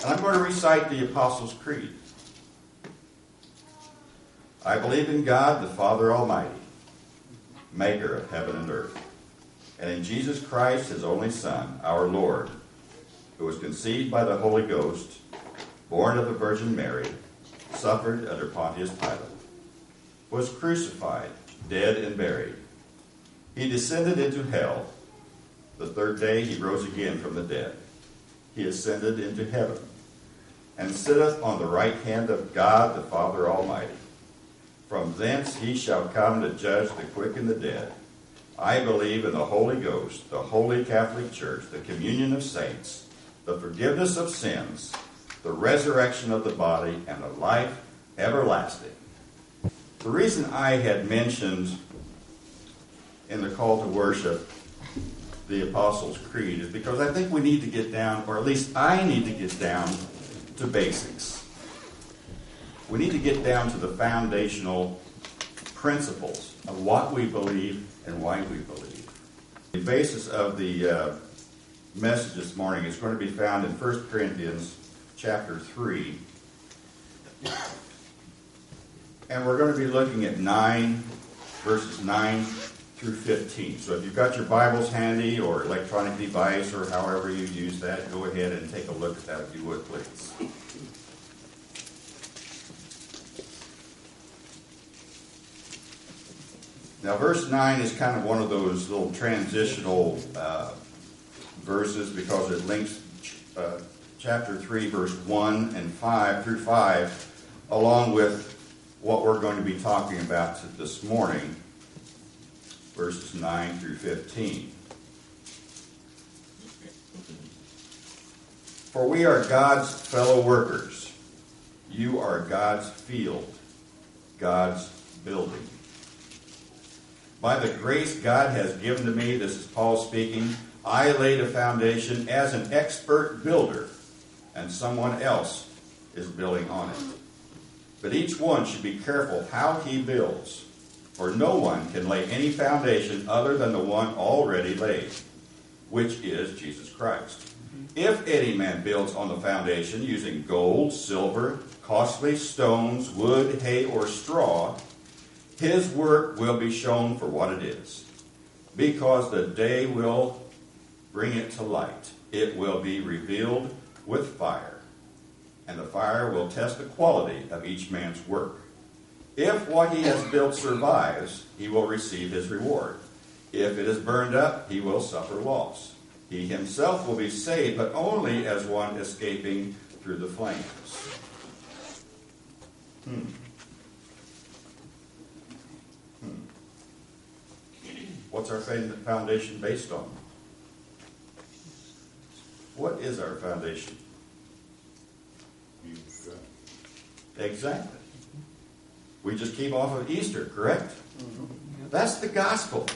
And I'm going to recite the Apostles' Creed. I believe in God, the Father Almighty, maker of heaven and earth, and in Jesus Christ, his only Son, our Lord, who was conceived by the Holy Ghost, born of the Virgin Mary, suffered under Pontius Pilate, was crucified, dead, and buried. He descended into hell. The third day he rose again from the dead. He ascended into heaven, and sitteth on the right hand of God the Father Almighty. From thence he shall come to judge the quick and the dead. I believe in the Holy Ghost, the Holy Catholic Church, the communion of saints, the forgiveness of sins, the resurrection of the body, and the life everlasting. The reason I had mentioned in the call to worship the Apostles' Creed is because I think we need to get down, or at least I need to get down to basics. We need to get down to the foundational principles of what we believe and why we believe. The basis of the message this morning is going to be found in 1 Corinthians chapter 3. And we're going to be looking at verses 9 through 15. So if you've got your Bibles handy or electronic device or however you use that, go ahead and take a look at that if you would, please. Now, verse 9 is kind of one of those little transitional verses because it links chapter 3, verse 1 and 5 through 5, along with what we're going to be talking about this morning, verses 9 through 15. For we are God's fellow workers. You are God's field, God's building. By the grace God has given to me, this is Paul speaking, I laid a foundation as an expert builder, and someone else is building on it. But each one should be careful how he builds, for no one can lay any foundation other than the one already laid, which is Jesus Christ. If any man builds on the foundation using gold, silver, costly stones, wood, hay, or straw, his work will be shown for what it is, because the day will bring it to light. It will be revealed with fire, and the fire will test the quality of each man's work. If what he has built survives, he will receive his reward. If it is burned up, he will suffer loss. He himself will be saved, but only as one escaping through the flames. What's our foundation based on? What is our foundation? Exactly. We just came off of Easter, correct? That's the gospel.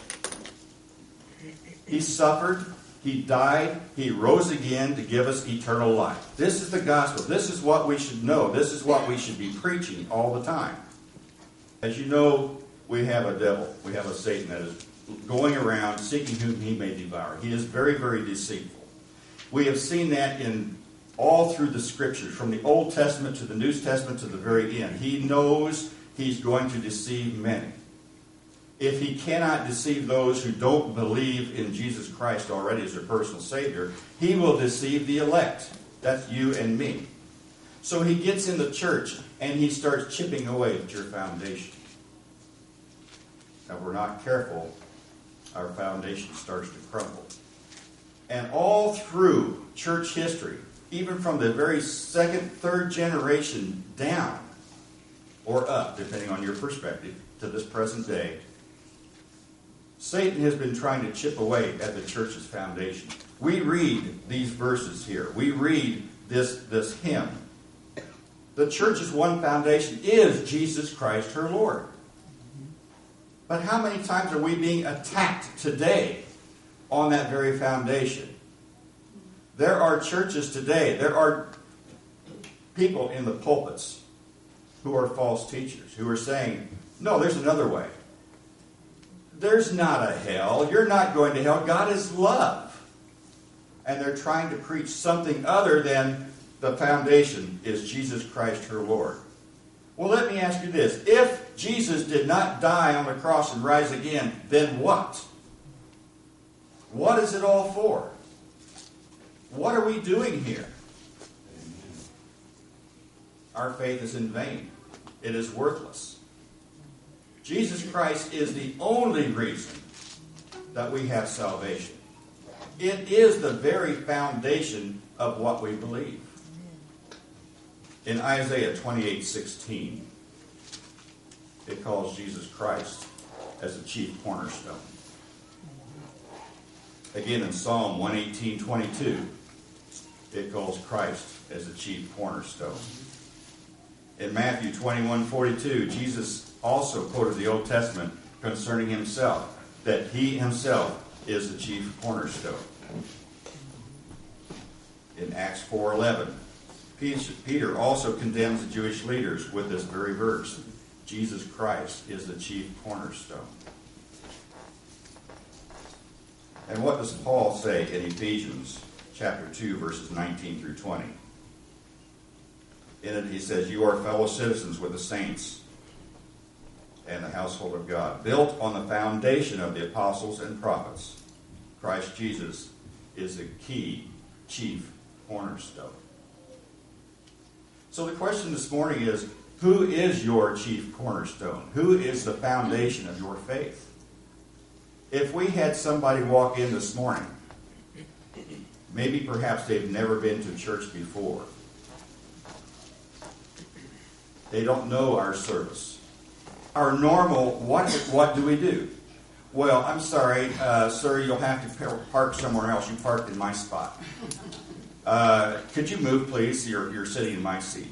He suffered, he died, he rose again to give us eternal life. This is the gospel. This is what we should know. This is what we should be preaching all the time. As you know, we have a devil. We have a Satan that is going around seeking whom he may devour. He is very, very deceitful. We have seen that in all through the Scriptures, from the Old Testament to the New Testament to the very end. He knows he's going to deceive many. If he cannot deceive those who don't believe in Jesus Christ already as their personal Savior, he will deceive the elect. That's you and me. So he gets in the church and he starts chipping away at your foundation. Now, if we're not careful, our foundation starts to crumble. And all through church history, even from the very second, third generation down, or up, depending on your perspective, to this present day, Satan has been trying to chip away at the church's foundation. We read these verses here. We read this hymn. The church's one foundation is Jesus Christ, her Lord. But how many times are we being attacked today on that very foundation? There are churches today, there are people in the pulpits who are false teachers, who are saying, no, there's another way. There's not a hell. You're not going to hell. God is love. And they're trying to preach something other than the foundation is Jesus Christ, her Lord. Well, let me ask you this. If Jesus did not die on the cross and rise again, then what? What is it all for? What are we doing here? Our faith is in vain. It is worthless. Jesus Christ is the only reason that we have salvation. It is the very foundation of what we believe. In Isaiah 28:16, it calls Jesus Christ as the chief cornerstone. Again, in Psalm 118:22, it calls Christ as the chief cornerstone. In Matthew 21:42, Jesus also quoted the Old Testament concerning himself, that he himself is the chief cornerstone. In Acts 4:11, Peter also condemns the Jewish leaders with this very verse. Jesus Christ is the chief cornerstone. And what does Paul say in Ephesians chapter 2, verses 19 through 20? In it he says, "You are fellow citizens with the saints and the household of God, built on the foundation of the apostles and prophets. Christ Jesus is the key chief cornerstone." So the question this morning is, who is your chief cornerstone? Who is the foundation of your faith? If we had somebody walk in this morning, maybe perhaps they've never been to church before. They don't know our service. Our normal, what do we do? Well, I'm sorry, sir, you'll have to park somewhere else. You parked in my spot. Could you move, please? You're sitting in my seat.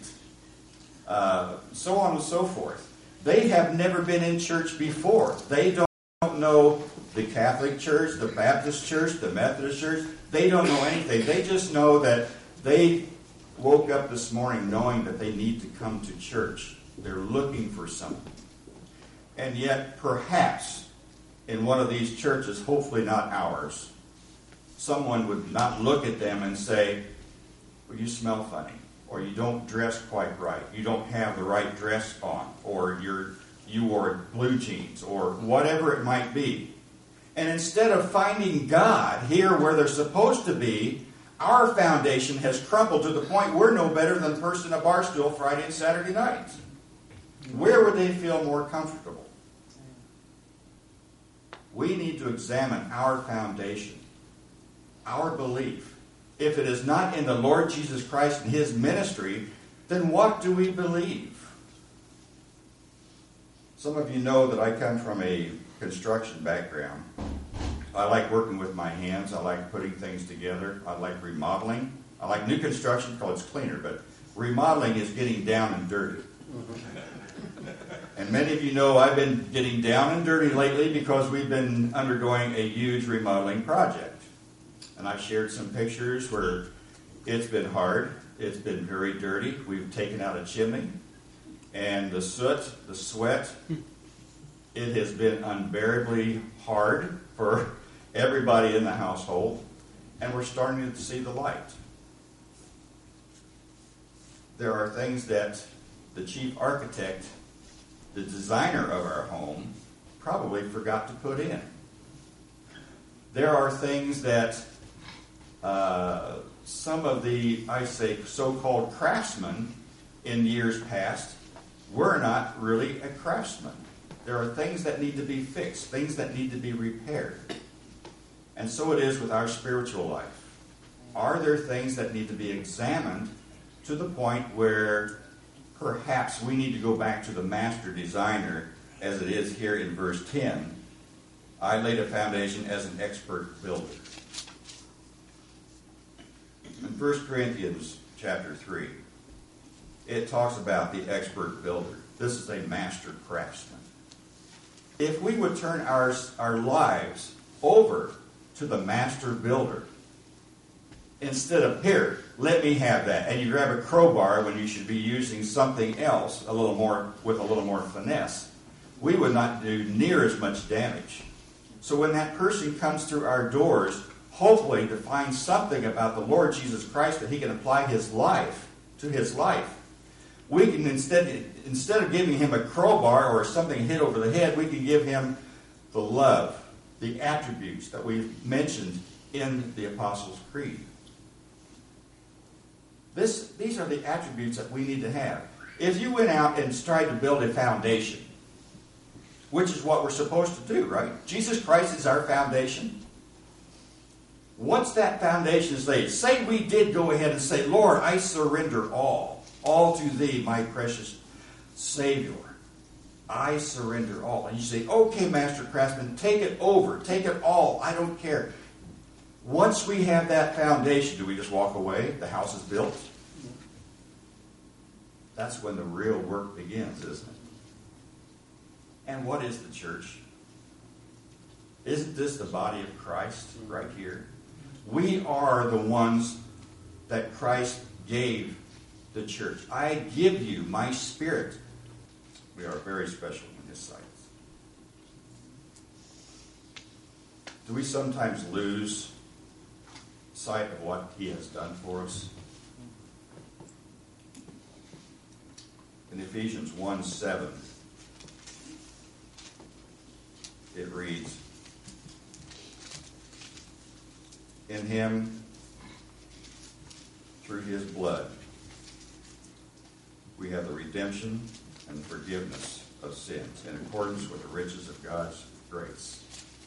So on and so forth. They have never been in church before. They don't know the Catholic Church, the Baptist Church, the Methodist Church. They don't know anything. They just know that they woke up this morning knowing that they need to come to church. They're looking for something. And yet, perhaps, in one of these churches, hopefully not ours, someone would not look at them and say, "Well, you smell funny," or "You don't dress quite right. You don't have the right dress on," or you wore blue jeans," or whatever it might be. And instead of finding God here where they're supposed to be, our foundation has crumbled to the point we're no better than the person in a bar stool Friday and Saturday nights. Where would they feel more comfortable? We need to examine our foundation, our belief. If it is not in the Lord Jesus Christ and His ministry, then what do we believe? Some of you know that I come from a construction background. I like working with my hands. I like putting things together. I like remodeling. I like new construction because it's cleaner, but remodeling is getting down and dirty. And many of you know I've been getting down and dirty lately because we've been undergoing a huge remodeling project. And I've shared some pictures where it's been hard. It's been very dirty. We've taken out a chimney. And the soot, the sweat, it has been unbearably hard for everybody in the household. And we're starting to see the light. There are things that the chief architect, the designer of our home, probably forgot to put in. There are things that some of the, I say, so-called craftsmen in years past were not really a craftsman. There are things that need to be fixed, things that need to be repaired. And so it is with our spiritual life. Are there things that need to be examined to the point where perhaps we need to go back to the master designer, as it is here in verse 10. I laid a foundation as an expert builder. In 1 Corinthians chapter 3, it talks about the expert builder. This is a master craftsman. If we would turn our lives over to the master builder, instead of, "Here, let me have that," and you grab a crowbar when you should be using something else with a little more finesse, we would not do near as much damage. So when that person comes through our doors, hopefully to find something about the Lord Jesus Christ that he can apply his life to his life. We can instead of giving him a crowbar or something hit over the head, we can give him the love, the attributes that we've mentioned in the Apostles' Creed. These are the attributes that we need to have. If you went out and tried to build a foundation, which is what we're supposed to do, right? Jesus Christ is our foundation. What's that foundation say? Say we did go ahead and say, Lord, I surrender all to thee, my precious Savior. I surrender all. And you say, okay, Master Craftsman, take it over. Take it all. I don't care. Once we have that foundation, do we just walk away? The house is built? That's when the real work begins, isn't it? And what is the church? Isn't this the body of Christ right here? We are the ones that Christ gave the church. I give you my Spirit. We are very special in his sight. Do we sometimes lose sight of what he has done for us? In Ephesians 1:7, it reads, in him, through his blood, we have the redemption and forgiveness of sins in accordance with the riches of God's grace.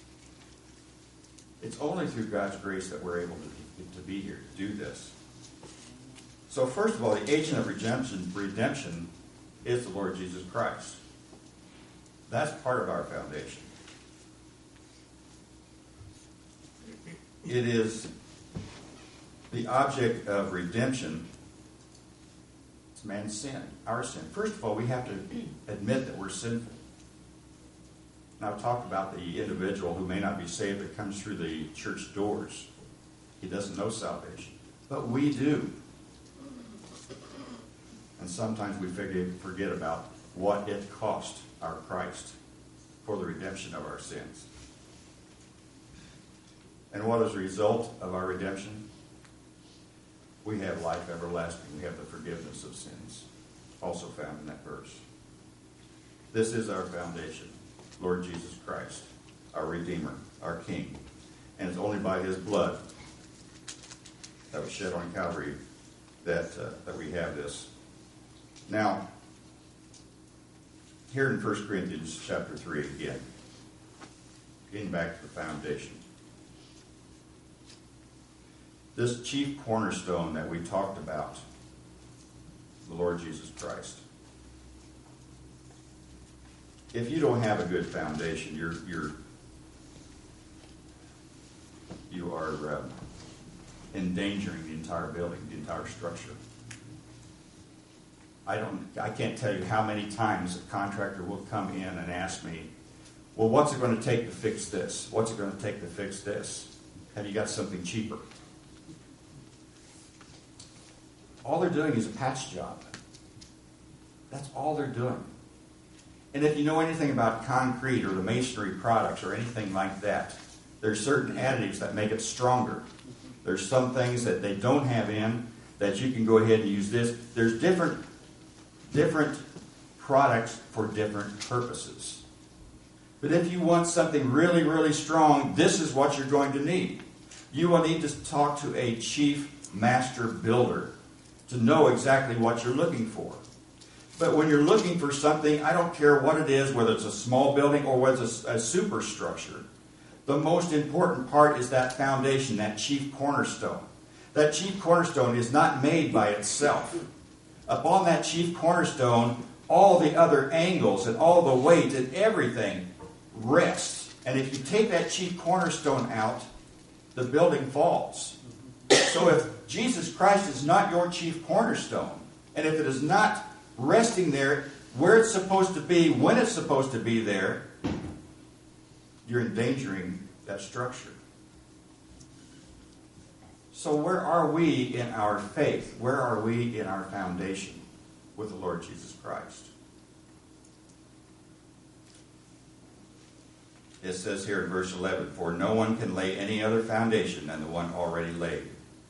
It's only through God's grace that we're able to be here, to do this. So first of all, the agent of redemption is the Lord Jesus Christ. That's part of our foundation. It is the object of redemption. It's man's sin, our sin. First of all, we have to admit that we're sinful. Now, I've talked about the individual who may not be saved that comes through the church doors. He doesn't know salvation. But we do. And sometimes we forget about what it cost our Christ for the redemption of our sins. And what is the result of our redemption? We have life everlasting. We have the forgiveness of sins, also found in that verse. This is our foundation, Lord Jesus Christ, our Redeemer, our King. And it's only by his blood that was shed on Calvary that we have this. Now, here in 1 Corinthians chapter 3 again, getting back to the foundation. This chief cornerstone that we talked about, the Lord Jesus Christ. If you don't have a good foundation, you are endangering the entire building, the entire structure. I can't tell you how many times a contractor will come in and ask me, well, what's it going to take to fix this? What's it going to take to fix this? Have you got something cheaper? All they're doing is a patch job. That's all they're doing. And if you know anything about concrete or the masonry products or anything like that, there's certain additives that make it stronger. There's some things that they don't have in that you can go ahead and use this. There's different products for different purposes. But if you want something really, really strong, this is what you're going to need. You will need to talk to a chief master builder to know exactly what you're looking for. But when you're looking for something, I don't care what it is, whether it's a small building or whether it's a superstructure. The most important part is that foundation, that chief cornerstone. That chief cornerstone is not made by itself. Upon that chief cornerstone, all the other angles and all the weight and everything rests. And if you take that chief cornerstone out, the building falls. So if Jesus Christ is not your chief cornerstone, and if it is not resting there where it's supposed to be, when it's supposed to be there, you're endangering that structure. So where are we in our faith? Where are we in our foundation with the Lord Jesus Christ? It says here in verse 11, for no one can lay any other foundation than the one already laid.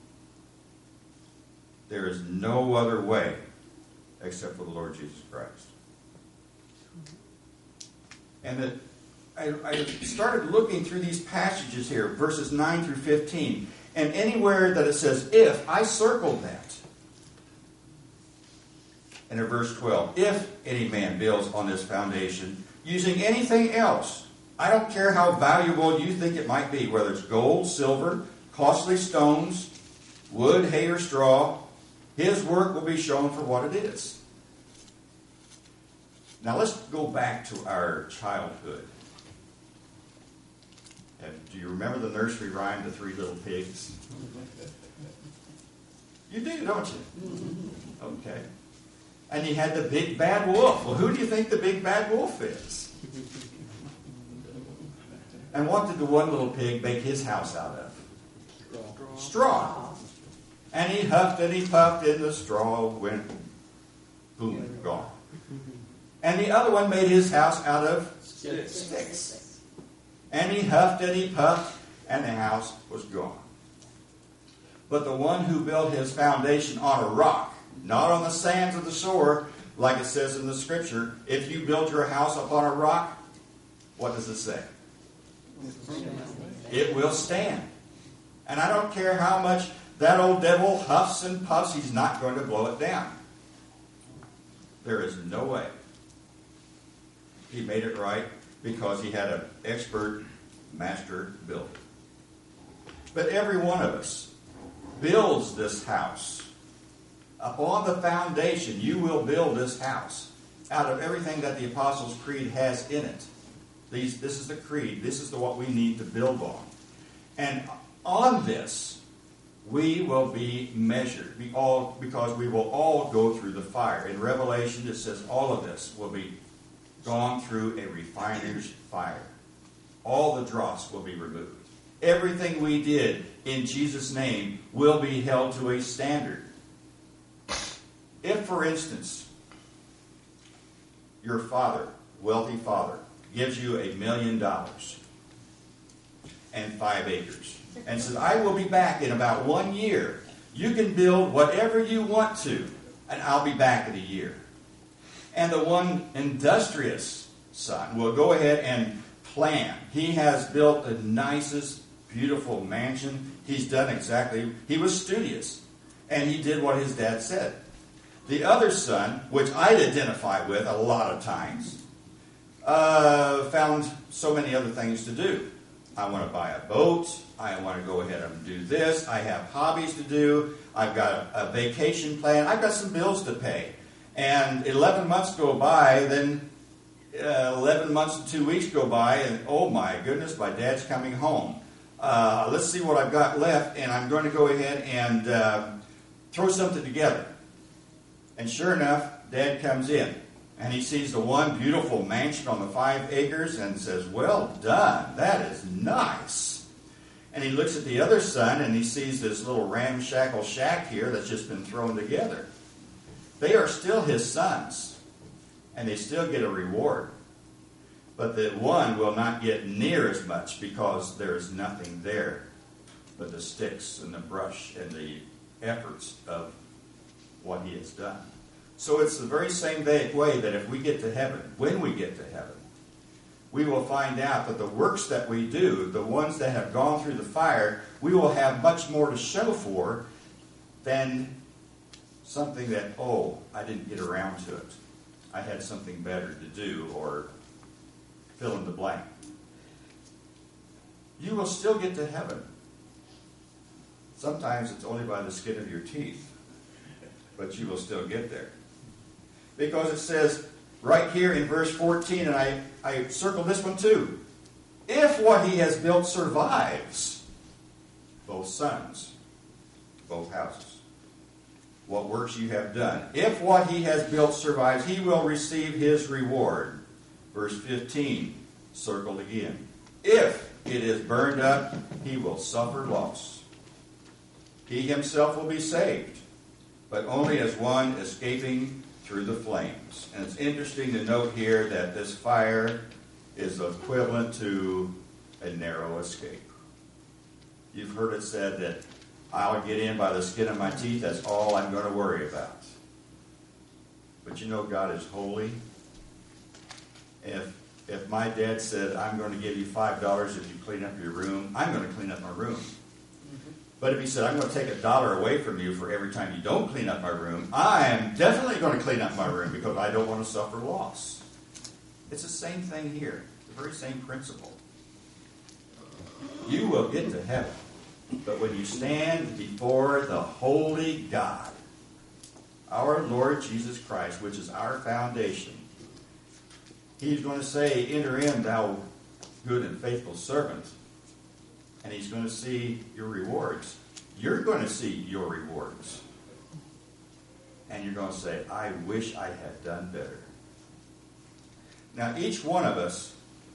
There is no other way except for the Lord Jesus Christ. And I started looking through these passages here, verses 9 through 15, and anywhere that it says if, I circled that. And in verse 12, if any man builds on this foundation using anything else, I don't care how valuable you think it might be, whether it's gold, silver, costly stones, wood, hay, or straw, his work will be shown for what it is. Now let's go back to our childhood. Do you remember the nursery rhyme, The Three Little Pigs? You do, don't you? Okay. And you had the big bad wolf. Well, who do you think the big bad wolf is? And what did the one little pig make his house out of? Straw. And he huffed and he puffed, and the straw went boom, gone. And the other one made his house out of sticks. And he huffed and he puffed, and the house was gone. But the one who built his foundation on a rock, not on the sands of the shore, like it says in the scripture, if you build your house upon a rock, what does it say? It will stand. And I don't care how much that old devil huffs and puffs, he's not going to blow it down. There is no way. He made it right because he had an expert master builder. But every one of us builds this house. Upon the foundation, you will build this house out of everything that the Apostles' Creed has in it. This is the creed. This is what we need to build on. And on this, we will be measured because we will all go through the fire. In Revelation, it says all of this will be gone through a refiner's fire. All the dross will be removed. Everything we did in Jesus' name will be held to a standard. If, for instance, your father, wealthy father, gives you $1 million and 5 acres and says, I will be back in about 1 year. You can build whatever you want to, and I'll be back in a year. And the one industrious son will go ahead and plan. He has built the nicest, beautiful mansion. He's done exactly, he was studious, and he did what his dad said. The other son, which I'd identify with a lot of times, found so many other things to do. I want to buy a boat. I want to go ahead and do this. I have hobbies to do. I've got a vacation plan. I've got some bills to pay. And 11 months go by, then 11 months and 2 weeks go by, and oh my goodness, my dad's coming home. Let's see what I've got left, and I'm going to go ahead and throw something together. And sure enough, Dad comes in, and he sees the one beautiful mansion on the 5 acres and says, well done, that is nice. And he looks at the other son, and he sees this little ramshackle shack here that's just been thrown together. They are still his sons, and they still get a reward. But the one will not get near as much because there is nothing there but the sticks and the brush and the efforts of what he has done. So it's the very same way that if we get to heaven, when we get to heaven, we will find out that the works that we do, the ones that have gone through the fire, we will have much more to show for than something that, oh, I didn't get around to it. I had something better to do, or fill in the blank. You will still get to heaven. Sometimes it's only by the skin of your teeth, but you will still get there. Because it says right here in verse 14, and I circled this one too, if what he has built survives, both sons, both houses, what works you have done, if what he has built survives, he will receive his reward. Verse 15, circled again. If it is burned up, he will suffer loss. He himself will be saved, but only as one escaping through the flames. And it's interesting to note here that this fire is equivalent to a narrow escape. You've heard it said that I'll get in by the skin of my teeth. That's all I'm going to worry about. But you know God is holy. If my dad said, I'm going to give you $5 if you clean up your room, I'm going to clean up my room. But if he said, I'm going to take $1 away from you for every time you don't clean up my room, I am definitely going to clean up my room because I don't want to suffer loss. It's the same thing here. The very same principle. You will get to heaven. But when you stand before the holy God, our Lord Jesus Christ, which is our foundation, He's going to say, enter in, thou good and faithful servant. And He's going to see your rewards. You're going to see your rewards. And you're going to say, I wish I had done better. Now, each one of us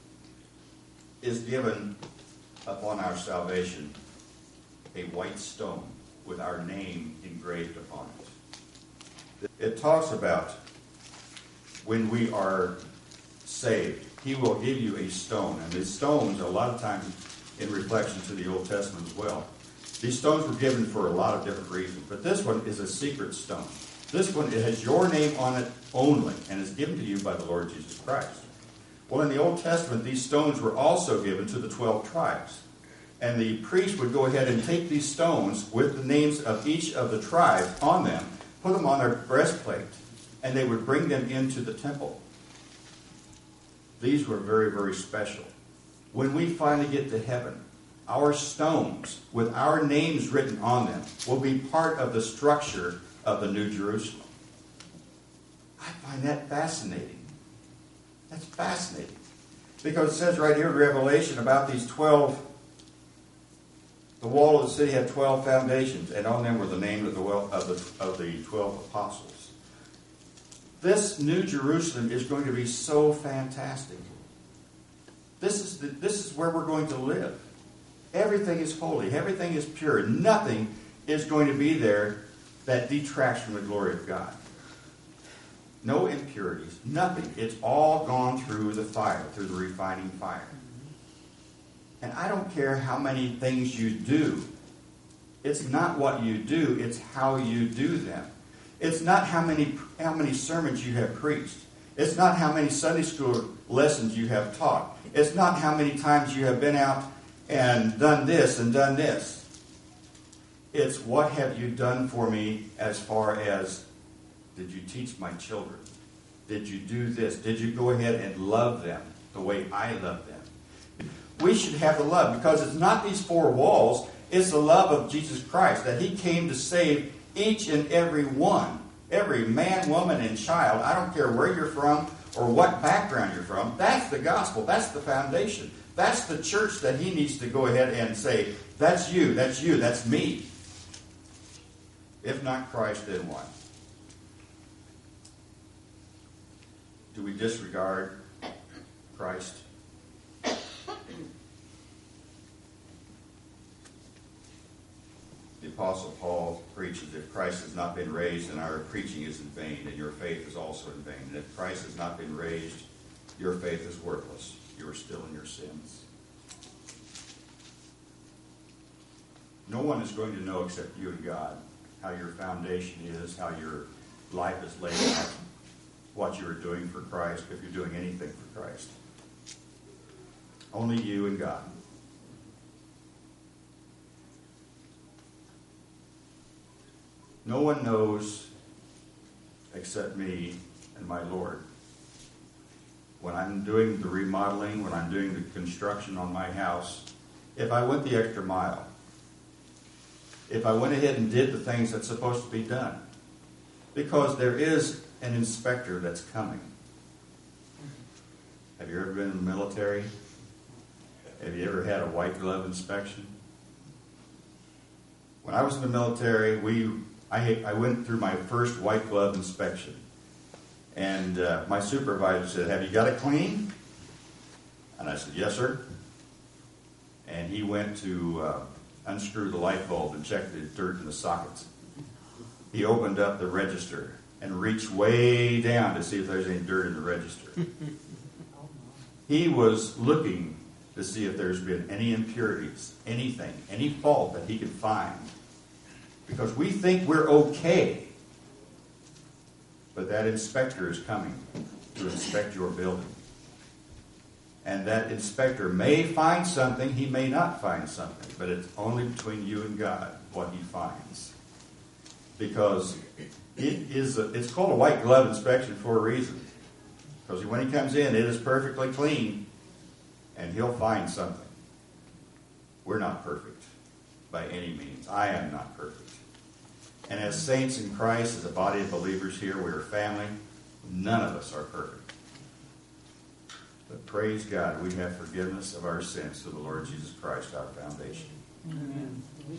is given upon our salvation a white stone with our name engraved upon it. It talks about when we are saved, He will give you a stone. And these stones, a lot of times in reflection to the Old Testament as well, these stones were given for a lot of different reasons. But this one is a secret stone. This one, it has your name on it only, and is given to you by the Lord Jesus Christ. Well, in the Old Testament, these stones were also given to the 12 tribes. And the priest would go ahead and take these stones with the names of each of the tribes on them, put them on their breastplate, and they would bring them into the temple. These were very, very special. When we finally get to heaven, our stones with our names written on them will be part of the structure of the New Jerusalem. I find that fascinating. That's fascinating. Because it says right here in Revelation about these 12, the wall of the city had 12 foundations, and on them were the names of the 12 apostles. This New Jerusalem is going to be so fantastic. This is where we're going to live. Everything is holy. Everything is pure. Nothing is going to be there that detracts from the glory of God. No impurities. Nothing. It's all gone through the fire, through the refining fire. And I don't care how many things you do. It's not what you do. It's how you do them. It's not how many sermons you have preached. It's not how many Sunday school lessons you have taught. It's not how many times you have been out and done this and done this. It's what have you done for me as far as, did you teach my children? Did you do this? Did you go ahead and love them the way I love them? We should have the love, because it's not these four walls. It's the love of Jesus Christ, that He came to save each and every one. Every man, woman, and child. I don't care where you're from or what background you're from. That's the gospel. That's the foundation. That's the church that He needs to go ahead and say, that's you, that's me. If not Christ, then what? Do we disregard Christ? The Apostle Paul preaches, if Christ has not been raised, then our preaching is in vain, and your faith is also in vain. And if Christ has not been raised, your faith is worthless. You are still in your sins. No one is going to know except you and God how your foundation is, how your life is laid out, what you are doing for Christ, if you're doing anything for Christ. Only you and God. No one knows except me and my Lord. When I'm doing the remodeling, when I'm doing the construction on my house, if I went the extra mile, if I went ahead and did the things that's supposed to be done, because there is an inspector that's coming. Have you ever been in the military? Have you ever had a white glove inspection? When I was in the military, I went through my first white glove inspection. And my supervisor said, have you got it clean? And I said, yes, sir. And he went to unscrew the light bulb and check the dirt in the sockets. He opened up the register and reached way down to see if there's any dirt in the register. He was looking to see if there's been any impurities, anything, any fault that he could find. Because we think we're okay. But that inspector is coming to inspect your building. And that inspector may find something, he may not find something, but it's only between you and God what he finds. Because it's called a white glove inspection for a reason. Because when he comes in, it is perfectly clean, and he'll find something. We're not perfect by any means. I am not perfect. And as saints in Christ, as a body of believers here, we're family. None of us are perfect. But praise God, we have forgiveness of our sins through the Lord Jesus Christ, our foundation. Amen.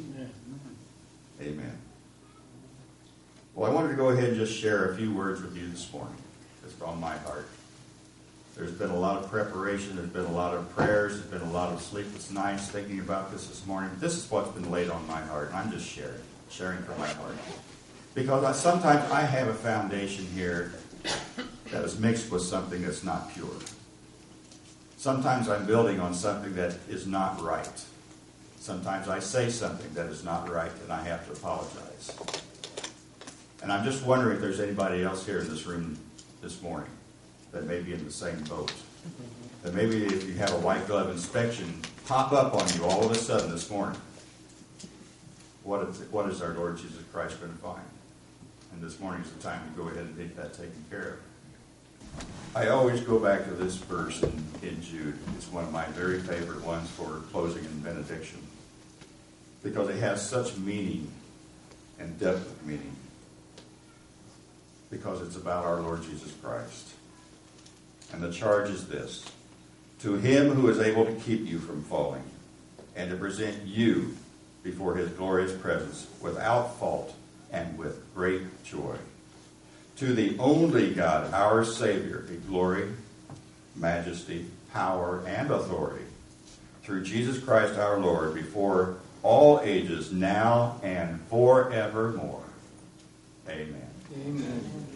Amen. Well, I wanted to go ahead and just share a few words with you this morning. It's on my heart. There's been a lot of preparation. There's been a lot of prayers. There's been a lot of sleepless nights thinking about this morning. This is what's been laid on my heart. And I'm just sharing from my heart. Because sometimes I have a foundation here that is mixed with something that's not pure. Sometimes I'm building on something that is not right. Sometimes I say something that is not right, and I have to apologize. And I'm just wondering if there's anybody else here in this room this morning that may be in the same boat. That maybe if you have a white glove inspection pop up on you all of a sudden this morning, what is our Lord Jesus Christ going to find? And this morning is the time to go ahead and get that taken care of. I always go back to this verse in Jude. It's one of my very favorite ones for closing and benediction. Because it has such meaning and depth of meaning. Because it's about our Lord Jesus Christ. And the charge is this: to him who is able to keep you from falling, and to present you before his glorious presence without fault and with great joy. To the only God, our Savior, be glory, majesty, power, and authority through Jesus Christ our Lord, before all ages, now and forevermore. Amen. Amen.